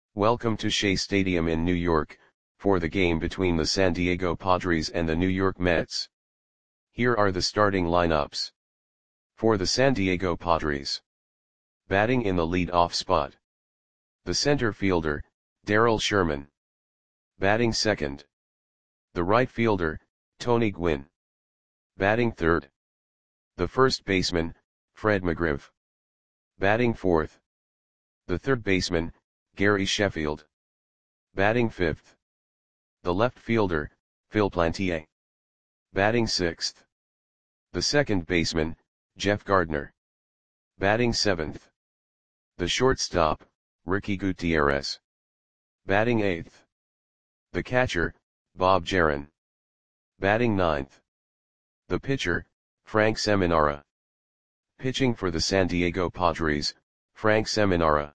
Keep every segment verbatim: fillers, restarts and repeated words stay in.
Welcome to Shea Stadium in New York, for the game between the San Diego Padres and the New York Mets. Here are the starting lineups. For the San Diego Padres. Batting in the lead-off spot. The center fielder, Darrell Sherman. Batting second. The right fielder, Tony Gwynn. Batting third. The first baseman, Fred McGriff. Batting fourth. The third baseman, Gary Sheffield. Batting fifth. The left fielder, Phil Plantier. Batting sixth. The second baseman, Jeff Gardner. Batting seventh. The shortstop, Ricky Gutierrez. Batting eighth. The catcher, Bob Jaron. Batting ninth. The pitcher, Frank Seminara. Pitching for the San Diego Padres, Frank Seminara.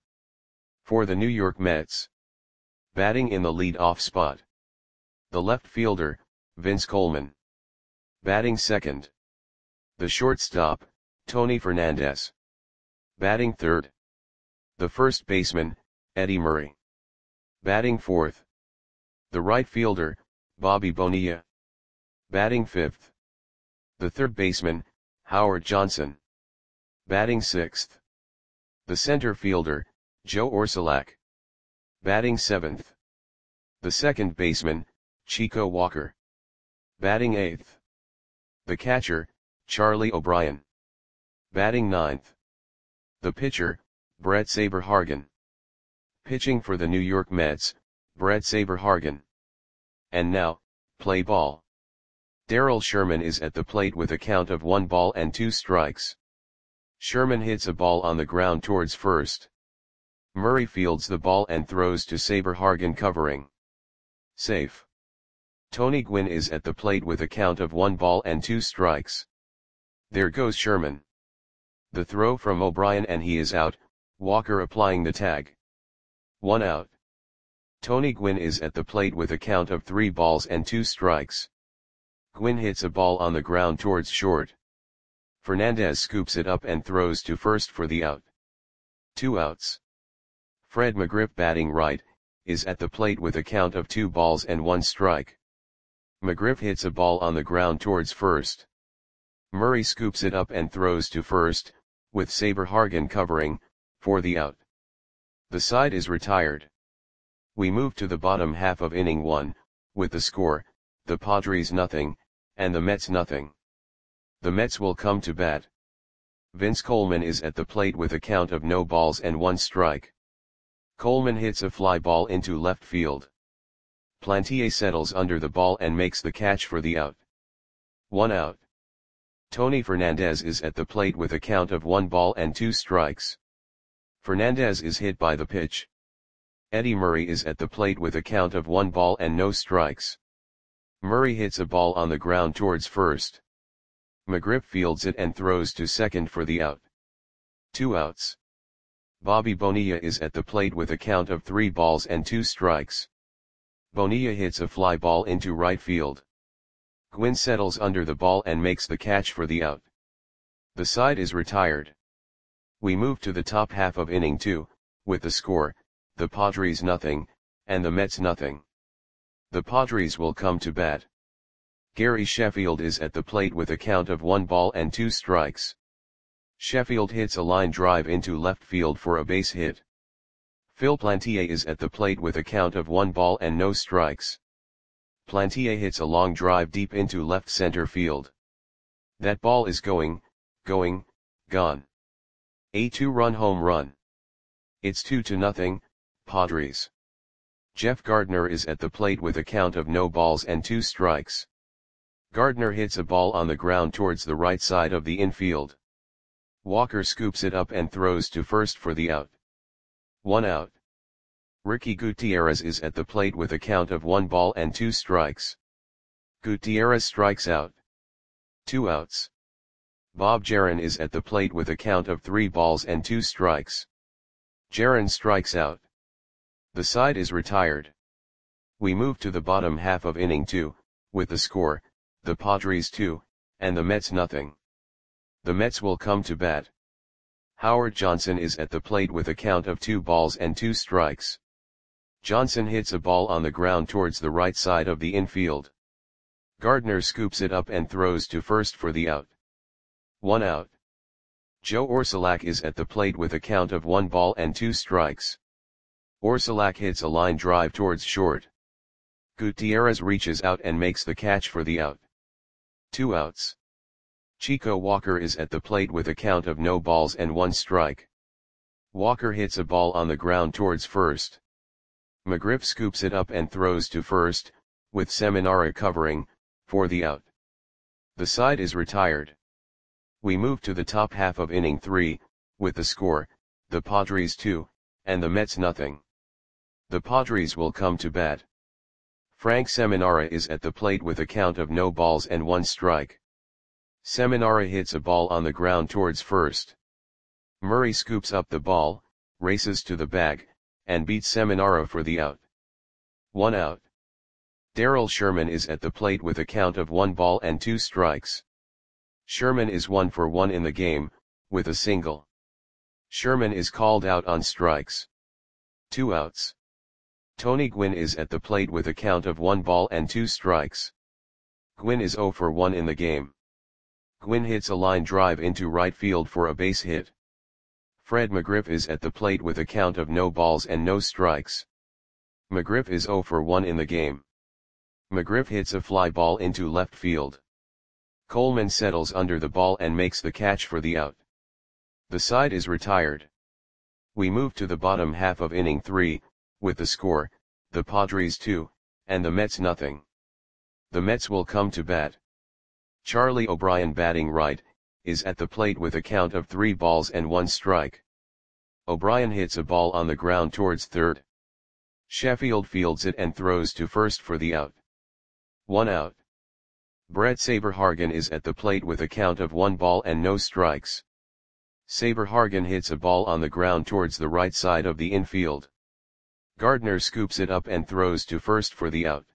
For the New York Mets. Batting in the lead-off spot. The left fielder, Vince Coleman. Batting second. The shortstop, Tony Fernandez. Batting third. The first baseman, Eddie Murray. Batting fourth. The right fielder, Bobby Bonilla. Batting fifth. The third baseman, Howard Johnson. Batting sixth. The center fielder, Joe Orsulak. Batting seventh. The second baseman, Chico Walker. Batting eighth. The catcher, Charlie O'Brien. Batting ninth. The pitcher, Brett Saberhagen. Pitching for the New York Mets, Brett Saberhagen. And now, play ball. Darrell Sherman is at the plate with a count of one ball and two strikes. Sherman hits a ball on the ground towards first. Murray fields the ball and throws to Saberhagen covering. Safe. Tony Gwynn is at the plate with a count of one ball and two strikes. There goes Sherman. The throw from O'Brien and he is out, Walker applying the tag. One out. Tony Gwynn is at the plate with a count of three balls and two strikes. Gwynn hits a ball on the ground towards short. Fernandez scoops it up and throws to first for the out. Two outs. Fred McGriff, batting right, is at the plate with a count of two balls and one strike. McGriff hits a ball on the ground towards first. Murray scoops it up and throws to first, with Saberhagen covering, for the out. The side is retired. We move to the bottom half of inning one, with the score, the Padres nothing, and the Mets nothing. The Mets will come to bat. Vince Coleman is at the plate with a count of no balls and one strike. Coleman hits a fly ball into left field. Plantier settles under the ball and makes the catch for the out. One out. Tony Fernandez is at the plate with a count of one ball and two strikes. Fernandez is hit by the pitch. Eddie Murray is at the plate with a count of one ball and no strikes. Murray hits a ball on the ground towards first. McGriff fields it and throws to second for the out. Two outs. Bobby Bonilla is at the plate with a count of three balls and two strikes. Bonilla hits a fly ball into right field. Gwynn settles under the ball and makes the catch for the out. The side is retired. We move to the top half of inning two, with the score, the Padres nothing, and the Mets nothing. The Padres will come to bat. Gary Sheffield is at the plate with a count of one ball and two strikes. Sheffield hits a line drive into left field for a base hit. Phil Plantier is at the plate with a count of one ball and no strikes. Plantier hits a long drive deep into left center field. That ball is going, going, gone. A two-run home run. It's two to nothing, Padres. Jeff Gardner is at the plate with a count of no balls and two strikes. Gardner hits a ball on the ground towards the right side of the infield. Walker scoops it up and throws to first for the out. One out. Ricky Gutierrez is at the plate with a count of one ball and two strikes. Gutierrez strikes out. Two outs. Bob Jaron is at the plate with a count of three balls and two strikes. Jaron strikes out. The side is retired. We move to the bottom half of inning two, with the score, the Padres two, and the Mets nothing. The Mets will come to bat. Howard Johnson is at the plate with a count of two balls and two strikes. Johnson hits a ball on the ground towards the right side of the infield. Gardner scoops it up and throws to first for the out. One out. Joe Orsulak is at the plate with a count of one ball and two strikes. Orsulak hits a line drive towards short. Gutierrez reaches out and makes the catch for the out. Two outs. Chico Walker is at the plate with a count of no balls and one strike. Walker hits a ball on the ground towards first. McGriff scoops it up and throws to first, with Seminara covering, for the out. The side is retired. We move to the top half of inning three, with the score, the Padres two, and the Mets nothing. The Padres will come to bat. Frank Seminara is at the plate with a count of no balls and one strike. Seminara hits a ball on the ground towards first. Murray scoops up the ball, races to the bag, and beats Seminara for the out. One out. Darrell Sherman is at the plate with a count of one ball and two strikes. Sherman is one for one in the game, with a single. Sherman is called out on strikes. Two outs. Tony Gwynn is at the plate with a count of one ball and two strikes. Gwynn is zero for one in the game. Gwynn hits a line drive into right field for a base hit. Fred McGriff is at the plate with a count of no balls and no strikes. McGriff is zero for one in the game. McGriff hits a fly ball into left field. Coleman settles under the ball and makes the catch for the out. The side is retired. We move to the bottom half of inning three, with the score, the Padres two, and the Mets nothing. The Mets will come to bat. Charlie O'Brien, batting right, is at the plate with a count of three balls and one strike. O'Brien hits a ball on the ground towards third. Sheffield fields it and throws to first for the out. One out. Brett Saberhagen is at the plate with a count of one ball and no strikes. Saberhagen hits a ball on the ground towards the right side of the infield. Gardner scoops it up and throws to first for the out.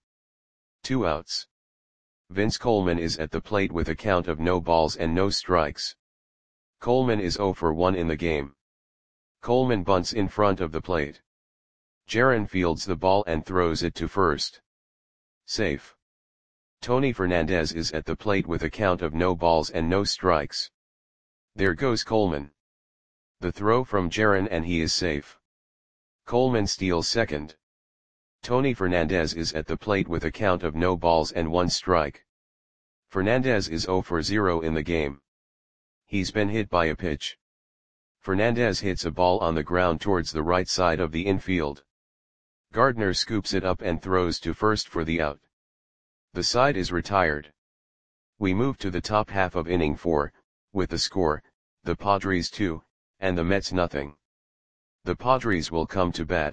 Two outs. Vince Coleman is at the plate with a count of no balls and no strikes. Coleman is zero for one in the game. Coleman bunts in front of the plate. Jaron fields the ball and throws it to first. Safe. Tony Fernandez is at the plate with a count of no balls and no strikes. There goes Coleman. The throw from Jaron and he is safe. Coleman steals second. Tony Fernandez is at the plate with a count of no balls and one strike. Fernandez is zero for zero in the game. He's been hit by a pitch. Fernandez hits a ball on the ground towards the right side of the infield. Gardner scoops it up and throws to first for the out. The side is retired. We move to the top half of inning four, with the score, the Padres two, and the Mets nothing. The Padres will come to bat.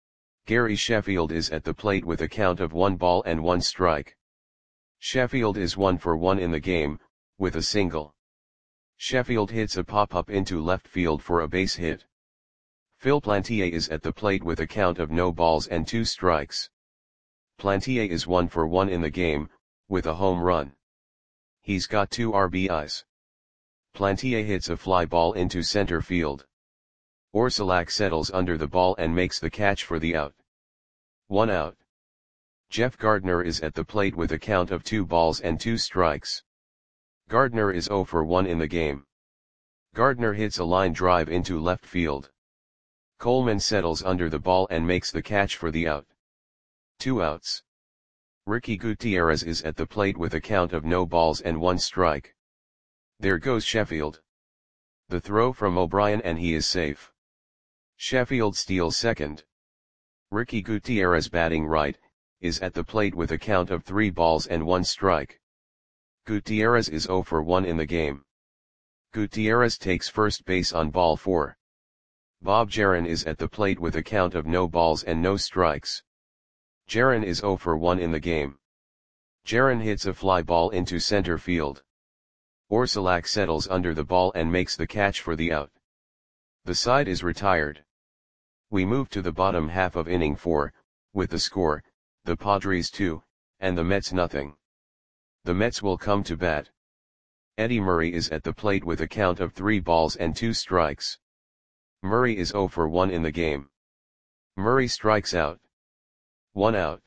Gary Sheffield is at the plate with a count of one ball and one strike. Sheffield is one for one in the game, with a single. Sheffield hits a pop-up into left field for a base hit. Phil Plantier is at the plate with a count of no balls and two strikes. Plantier is one for one in the game, with a home run. He's got two R B Is. Plantier hits a fly ball into center field. Orsulak settles under the ball and makes the catch for the out. One out. Jeff Gardner is at the plate with a count of two balls and two strikes. Gardner is zero for one in the game. Gardner hits a line drive into left field. Coleman settles under the ball and makes the catch for the out. Two outs. Ricky Gutierrez is at the plate with a count of no balls and one strike. There goes Sheffield. The throw from O'Brien and he is safe. Sheffield steals second. Ricky Gutierrez, batting right, is at the plate with a count of three balls and one strike. Gutierrez is zero for one in the game. Gutierrez takes first base on ball four. Bob Jaron is at the plate with a count of no balls and no strikes. Jaron is zero for one in the game. Jaron hits a fly ball into center field. Orsulak settles under the ball and makes the catch for the out. The side is retired. We move to the bottom half of inning four, with the score, the Padres two, and the Mets nothing. The Mets will come to bat. Eddie Murray is at the plate with a count of three balls and two strikes. Murray is zero for one in the game. Murray strikes out. one out.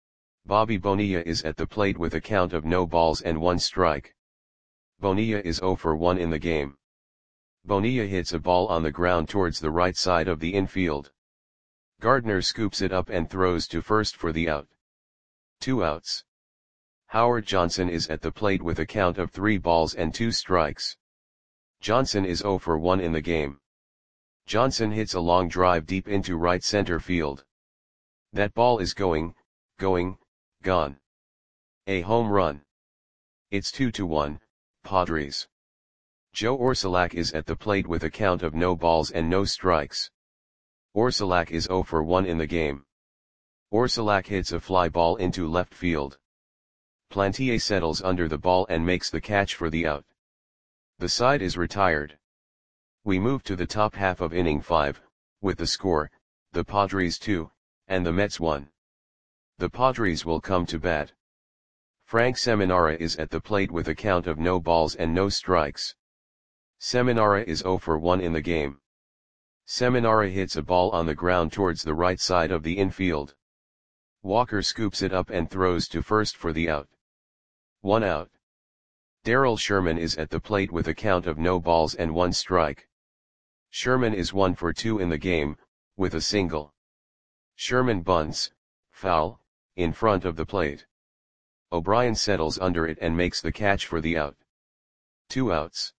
Bobby Bonilla is at the plate with a count of no balls and one strike. Bonilla is zero for one in the game. Bonilla hits a ball on the ground towards the right side of the infield. Gardner scoops it up and throws to first for the out. Two outs. Howard Johnson is at the plate with a count of three balls and two strikes. Johnson is zero for one in the game. Johnson hits a long drive deep into right center field. That ball is going, going, gone. A home run. It's two to one, Padres. Joe Orsulak is at the plate with a count of no balls and no strikes. Orsulak is zero for one in the game. Orsulak hits a fly ball into left field. Plantier settles under the ball and makes the catch for the out. The side is retired. We move to the top half of inning five, with the score, the Padres two, and the Mets one. The Padres will come to bat. Frank Seminara is at the plate with a count of no balls and no strikes. Seminara is zero for one in the game. Seminara hits a ball on the ground towards the right side of the infield. Walker scoops it up and throws to first for the out. One out. Darrell Sherman is at the plate with a count of no balls and one strike. Sherman is one for two in the game, with a single. Sherman bunts, foul, in front of the plate. O'Brien settles under it and makes the catch for the out. Two outs.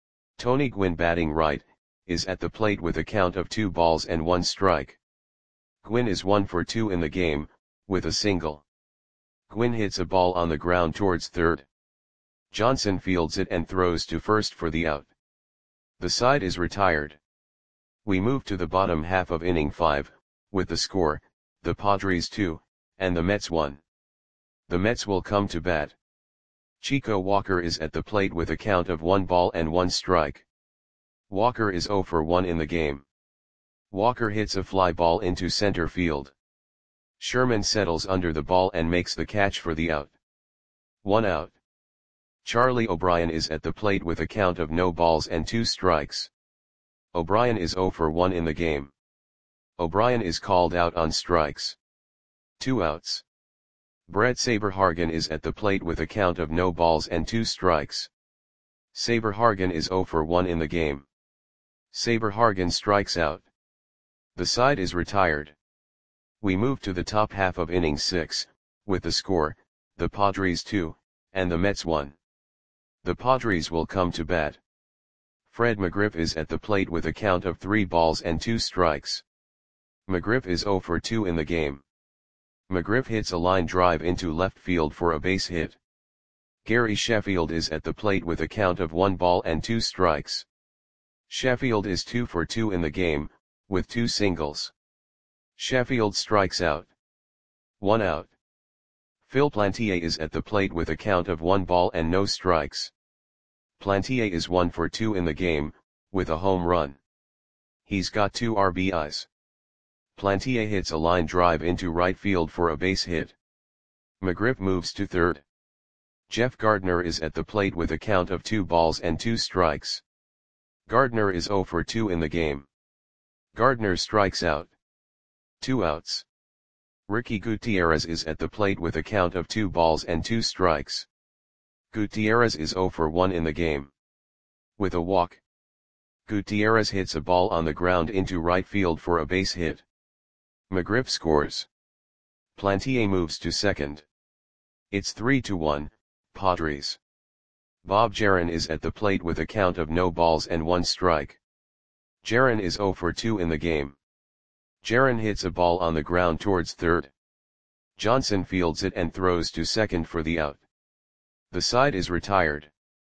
Tony Gwynn, batting right, is at the plate with a count of two balls and one strike. Gwynn is one for two in the game, with a single. Gwynn hits a ball on the ground towards third. Johnson fields it and throws to first for the out. The side is retired. We move to the bottom half of inning five, with the score, the Padres two, and the Mets one. The Mets will come to bat. Chico Walker is at the plate with a count of one ball and one strike. Walker is zero for one in the game. Walker hits a fly ball into center field. Sherman settles under the ball and makes the catch for the out. One out. Charlie O'Brien is at the plate with a count of no balls and two strikes. O'Brien is zero for one in the game. O'Brien is called out on strikes. Two outs. Brett Saberhagen is at the plate with a count of no balls and two strikes. Saberhagen is zero for one in the game. Saberhagen strikes out. The side is retired. We move to the top half of inning six, with the score, the Padres two, and the Mets one. The Padres will come to bat. Fred McGriff is at the plate with a count of three balls and two strikes. McGriff is zero for two in the game. McGriff hits a line drive into left field for a base hit. Gary Sheffield is at the plate with a count of one ball and two strikes. Sheffield is two for two in the game, with two singles. Sheffield strikes out. One out. Phil Plantier is at the plate with a count of one ball and no strikes. Plantier is one for two in the game, with a home run. He's got two R B Is. Plantier hits a line drive into right field for a base hit. McGriff moves to third. Jeff Gardner is at the plate with a count of two balls and two strikes. Gardner is zero for two in the game. Gardner strikes out. Two outs. Ricky Gutierrez is at the plate with a count of two balls and two strikes. Gutierrez is zero for one in the game. With a walk. Gutierrez hits a ball on the ground into right field for a base hit. McGriff scores. Plantier moves to second. It's three to one, Padres. Bob Jaron is at the plate with a count of no balls and one strike. Jaron is zero for two in the game. Jaron hits a ball on the ground towards third. Johnson fields it and throws to second for the out. The side is retired.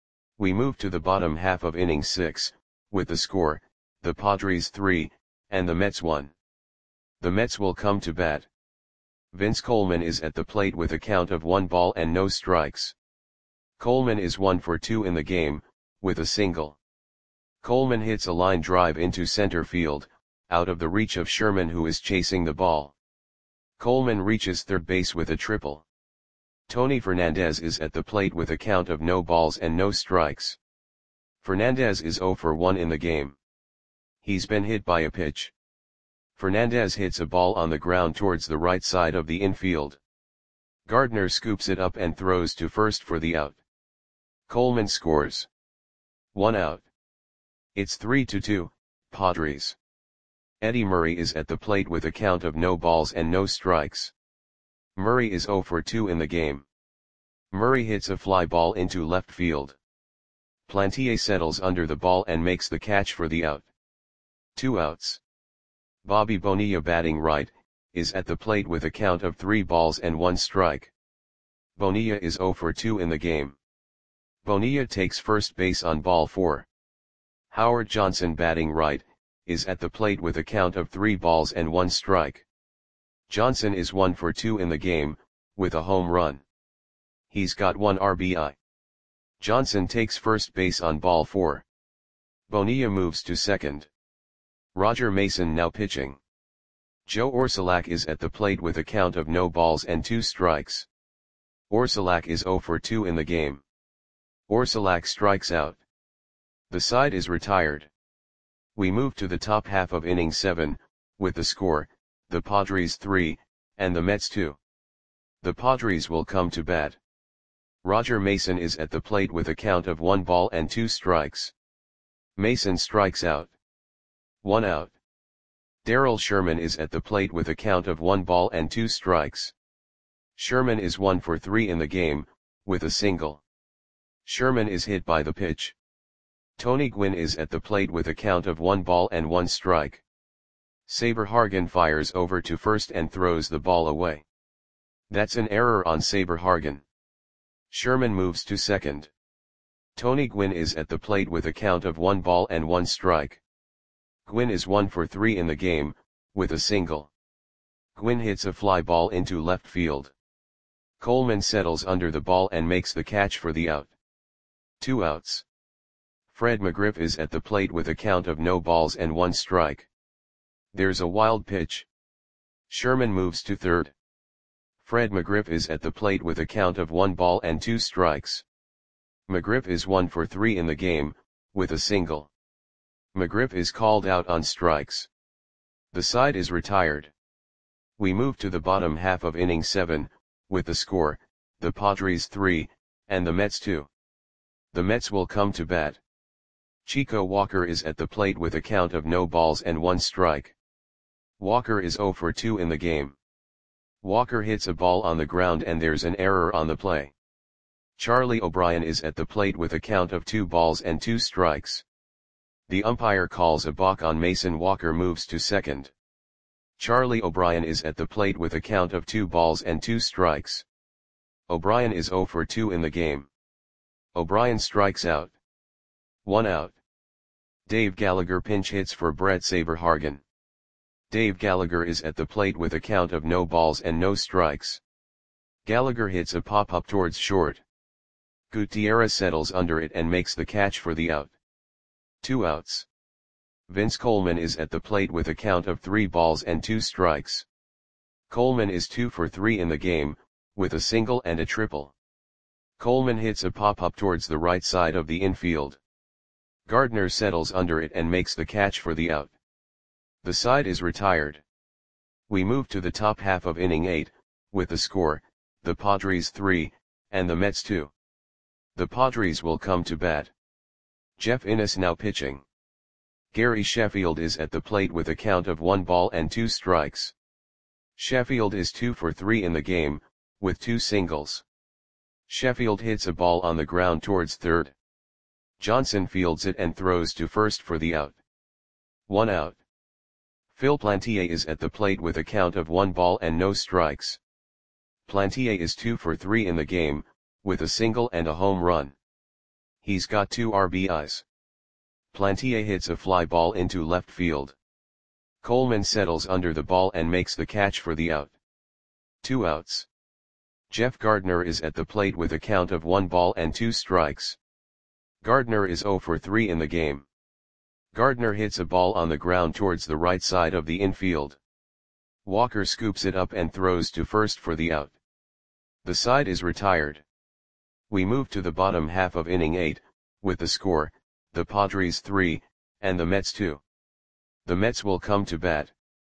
We move to the bottom half of inning six, with the score, the Padres three, and the Mets one. The Mets will come to bat. Vince Coleman is at the plate with a count of one ball and no strikes. Coleman is one for two in the game, with a single. Coleman hits a line drive into center field, out of the reach of Sherman, who is chasing the ball. Coleman reaches third base with a triple. Tony Fernandez is at the plate with a count of no balls and no strikes. Fernandez is zero for one in the game. He's been hit by a pitch. Fernandez hits a ball on the ground towards the right side of the infield. Gardner scoops it up and throws to first for the out. Coleman scores. One out. It's three to two, Padres. Eddie Murray is at the plate with a count of no balls and no strikes. Murray is zero for two in the game. Murray hits a fly ball into left field. Plantier settles under the ball and makes the catch for the out. Two outs. Bobby Bonilla, batting right, is at the plate with a count of three balls and one strike. Bonilla is zero for two in the game. Bonilla takes first base on ball four. Howard Johnson, batting right, is at the plate with a count of three balls and one strike. Johnson is one for two in the game, with a home run. He's got one R B I. Johnson takes first base on ball four. Bonilla moves to second. Roger Mason now pitching. Joe Orsulak is at the plate with a count of no balls and two strikes. Orsulak is zero for two in the game. Orsulak strikes out. The side is retired. We move to the top half of inning seven, with the score, the Padres three, and the Mets two. The Padres will come to bat. Roger Mason is at the plate with a count of one ball and two strikes. Mason strikes out. One out. Darrell Sherman is at the plate with a count of one ball and two strikes. Sherman is one for three in the game, with a single. Sherman is hit by the pitch. Tony Gwynn is at the plate with a count of one ball and one strike. Saber Hargan fires over to first and throws the ball away. That's an error on Saber Hargan. Sherman moves to second. Tony Gwynn is at the plate with a count of one ball and one strike. Gwynn is one for three in the game, with a single. Gwynn hits a fly ball into left field. Coleman settles under the ball and makes the catch for the out. Two outs. Fred McGriff is at the plate with a count of no balls and one strike. There's a wild pitch. Sherman moves to third. Fred McGriff is at the plate with a count of one ball and two strikes. McGriff is one for three in the game, with a single. McGriff is called out on strikes. The side is retired. We move to the bottom half of inning seven, with the score, the Padres three, and the Mets two. The Mets will come to bat. Chico Walker is at the plate with a count of no balls and one strike. Walker is zero for two in the game. Walker hits a ball on the ground and there's an error on the play. Charlie O'Brien is at the plate with a count of two balls and two strikes. The umpire calls a balk on Mason. Walker moves to second. Charlie O'Brien is at the plate with a count of two balls and two strikes. O'Brien is zero for two in the game. O'Brien strikes out. One out. Dave Gallagher pinch hits for Brett Saber Hargan. Dave Gallagher is at the plate with a count of no balls and no strikes. Gallagher hits a pop-up towards short. Gutierrez settles under it and makes the catch for the out. Two outs. Vince Coleman is at the plate with a count of three balls and two strikes. Coleman is two for three in the game, with a single and a triple. Coleman hits a pop-up towards the right side of the infield. Gardner settles under it and makes the catch for the out. The side is retired. We move to the top half of inning eight, with the score, the Padres three, and the Mets two. The Padres will come to bat. Jeff Innes now pitching. Gary Sheffield is at the plate with a count of one ball and two strikes. Sheffield is two for three in the game, with two singles. Sheffield hits a ball on the ground towards third. Johnson fields it and throws to first for the out. One out. Phil Plantier is at the plate with a count of one ball and no strikes. Plantier is two for three in the game, with a single and a home run. He's got two R B Is. Plantier hits a fly ball into left field. Coleman settles under the ball and makes the catch for the out. Two outs. Jeff Gardner is at the plate with a count of one ball and two strikes. Gardner is zero for three in the game. Gardner hits a ball on the ground towards the right side of the infield. Walker scoops it up and throws to first for the out. The side is retired. We move to the bottom half of inning eight, with the score, the Padres three, and the Mets two. The Mets will come to bat.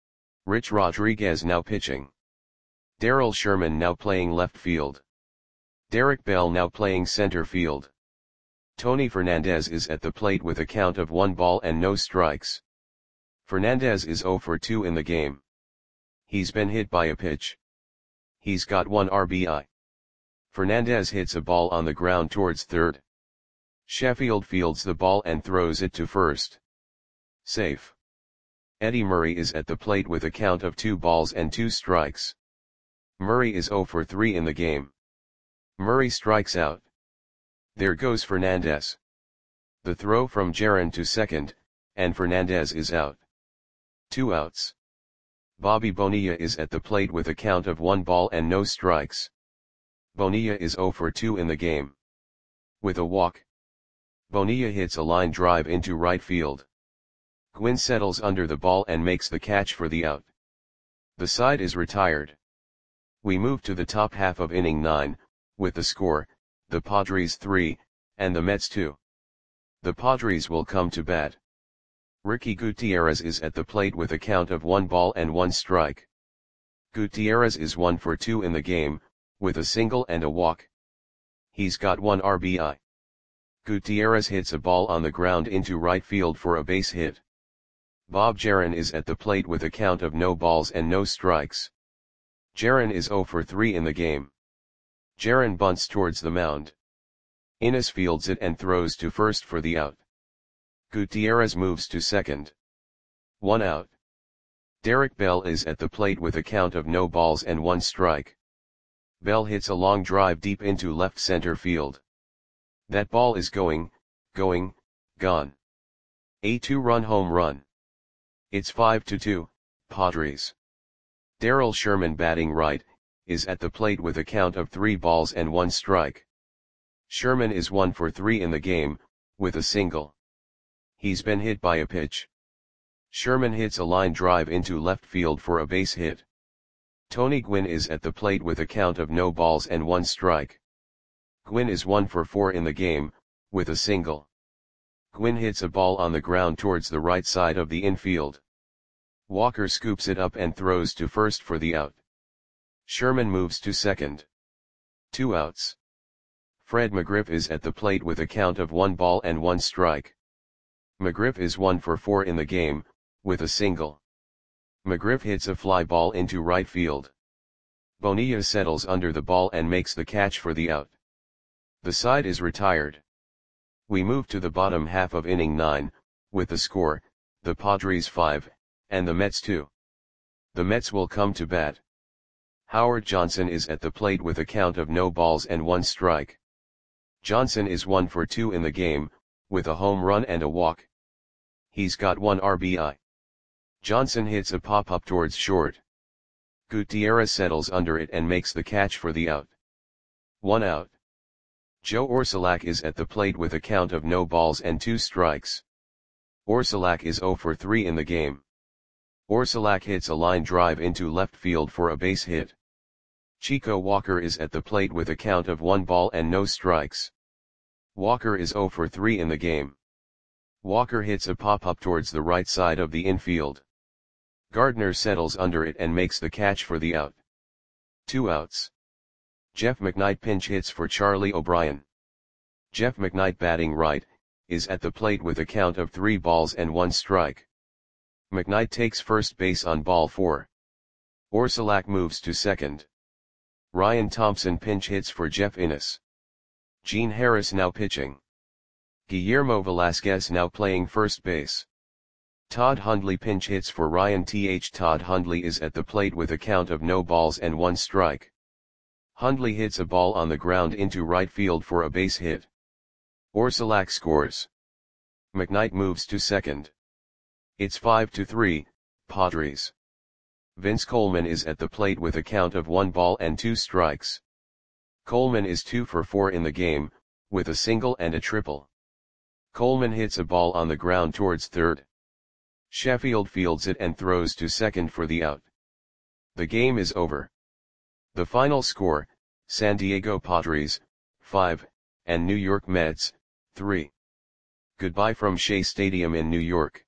Rich Rodriguez now pitching. Darrell Sherman now playing left field. Derek Bell now playing center field. Tony Fernandez is at the plate with a count of one ball and no strikes. Fernandez is oh for two in the game. He's been hit by a pitch. He's got one R B I. Fernandez hits a ball on the ground towards third. Sheffield fields the ball and throws it to first. Safe. Eddie Murray is at the plate with a count of two balls and two strikes. Murray is oh for three in the game. Murray strikes out. There goes Fernandez. The throw from Jaron to second, and Fernandez is out. Two outs. Bobby Bonilla is at the plate with a count of one ball and no strikes. Bonilla is oh for two in the game. With a walk. Bonilla hits a line drive into right field. Gwynn settles under the ball and makes the catch for the out. The side is retired. We move to the top half of inning nine, with the score, the Padres three, and the Mets two. The Padres will come to bat. Ricky Gutierrez is at the plate with a count of one ball and one strike. Gutierrez is one for two in the game, with a single and a walk. He's got one R B I. Gutierrez hits a ball on the ground into right field for a base hit. Bob Jaron is at the plate with a count of no balls and no strikes. Jaron is oh for three in the game. Jaron bunts towards the mound. Innes fields it and throws to first for the out. Gutierrez moves to second. One out. Derek Bell is at the plate with a count of no balls and one strike. Bell hits a long drive deep into left center field. That ball is going, going, gone. A two-run home run. It's five to two, Padres. Darrell Sherman batting right, is at the plate with a count of three balls and one strike. Sherman is one for three in the game, with a single. He's been hit by a pitch. Sherman hits a line drive into left field for a base hit. Tony Gwynn is at the plate with a count of no balls and one strike. Gwynn is one for four in the game, with a single. Gwynn hits a ball on the ground towards the right side of the infield. Walker scoops it up and throws to first for the out. Sherman moves to second. Two outs. Fred McGriff is at the plate with a count of one ball and one strike. McGriff is one for four in the game, with a single. McGriff hits a fly ball into right field. Bonilla settles under the ball and makes the catch for the out. The side is retired. We move to the bottom half of inning nine, with the score, the Padres five, and the Mets two. The Mets will come to bat. Howard Johnson is at the plate with a count of no balls and one strike. Johnson is one for two in the game, with a home run and a walk. He's got one R B I. Johnson hits a pop-up towards short. Gutierrez settles under it and makes the catch for the out. One out. Joe Orsulak is at the plate with a count of no balls and two strikes. Orsulak is oh for three in the game. Orsulak hits a line drive into left field for a base hit. Chico Walker is at the plate with a count of one ball and no strikes. Walker is oh for three in the game. Walker hits a pop-up towards the right side of the infield. Gardner settles under it and makes the catch for the out. Two outs. Jeff McKnight pinch hits for Charlie O'Brien. Jeff McKnight batting right, is at the plate with a count of three balls and one strike. McKnight takes first base on ball four. Orsulak moves to second. Ryan Thompson pinch hits for Jeff Innes. Gene Harris now pitching. Guillermo Velasquez now playing first base. Todd Hundley pinch hits for Ryan Th. Todd Hundley is at the plate with a count of no balls and one strike. Hundley hits a ball on the ground into right field for a base hit. Orsulak scores. McKnight moves to second. It's five to three, Padres. Vince Coleman is at the plate with a count of one ball and two strikes. Coleman is two for four in the game, with a single and a triple. Coleman hits a ball on the ground towards third. Sheffield fields it and throws to second for the out. The game is over. The final score, San Diego Padres, five, and New York Mets, three. Goodbye from Shea Stadium in New York.